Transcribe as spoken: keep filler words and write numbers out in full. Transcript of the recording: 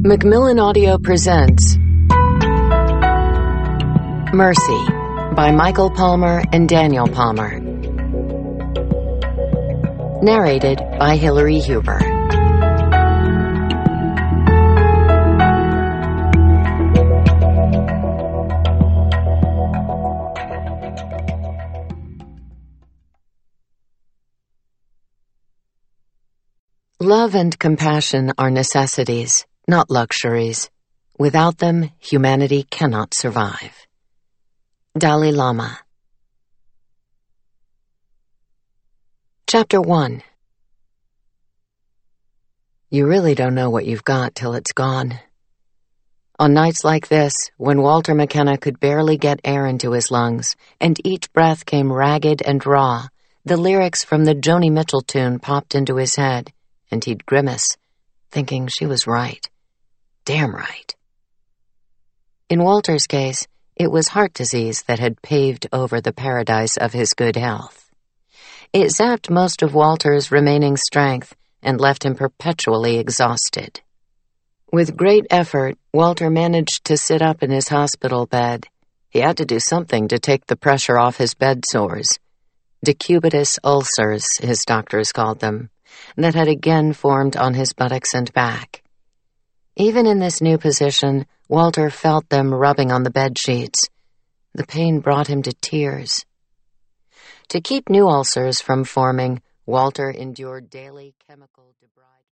Macmillan Audio presents Mercy by Michael Palmer and Daniel Palmer. Narrated by Hillary Huber. Love and compassion are necessities, not luxuries. Without them, humanity cannot survive. Dalai Lama. Chapter one. You really don't know what you've got till it's gone. On nights like this, when Walter McKenna could barely get air into his lungs, and each breath came ragged and raw, the lyrics from the Joni Mitchell tune popped into his head, and he'd grimace, thinking she was right. Damn right. In Walter's case, it was heart disease that had paved over the paradise of his good health. It zapped most of Walter's remaining strength and left him perpetually exhausted. With great effort, Walter managed to sit up in his hospital bed. He had to do something to take the pressure off his bed sores. Decubitus ulcers, his doctors called them, that had again formed on his buttocks and back. Even in this new position, Walter felt them rubbing on the bed sheets. The pain brought him to tears. To keep new ulcers from forming, Walter endured daily chemical debridement.